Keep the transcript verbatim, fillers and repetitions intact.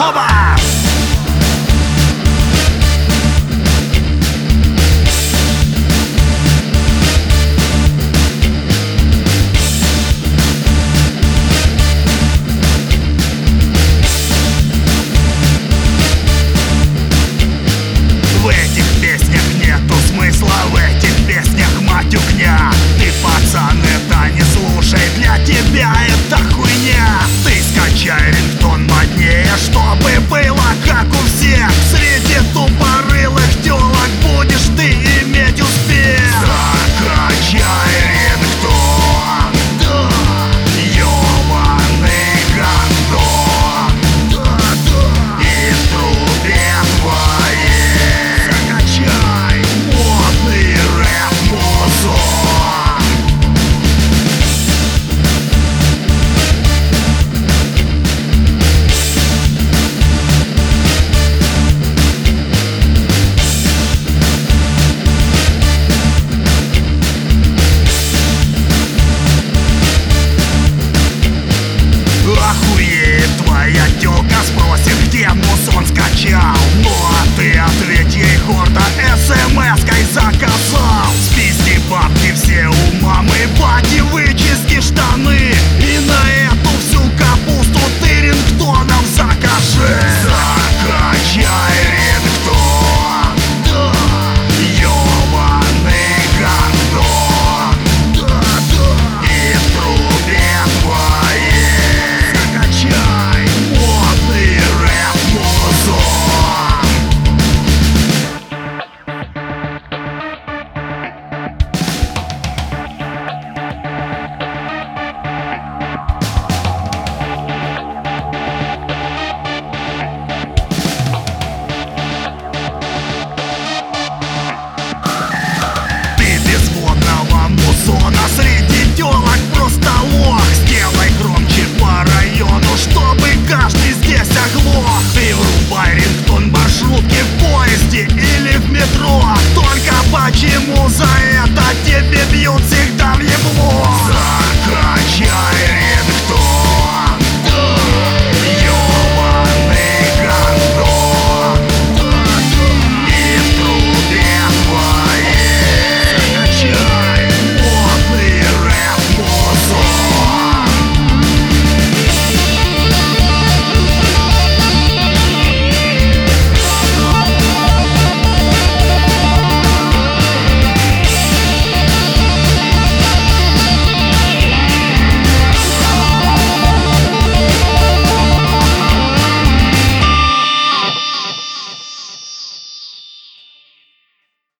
Оба! В этих песнях нету смысла, в этих песнях матюкня. Ты, пацан, это не слушай, для тебя это хуйня. Ты скачай рингтон моднее, чтобы было как у всех. Среди тупорылых тёлок будешь ты иметь успех. Закачай рингтон, да, ёбаный гандон, да, да, и в трубе твоей закачай модный рэп-музон. Охуеет твоя тёлка, спросит, где музон скачал. Ну а ты ответь ей гордо, эс эм эской заказал. Спизди бабки все у мамы, бати, вы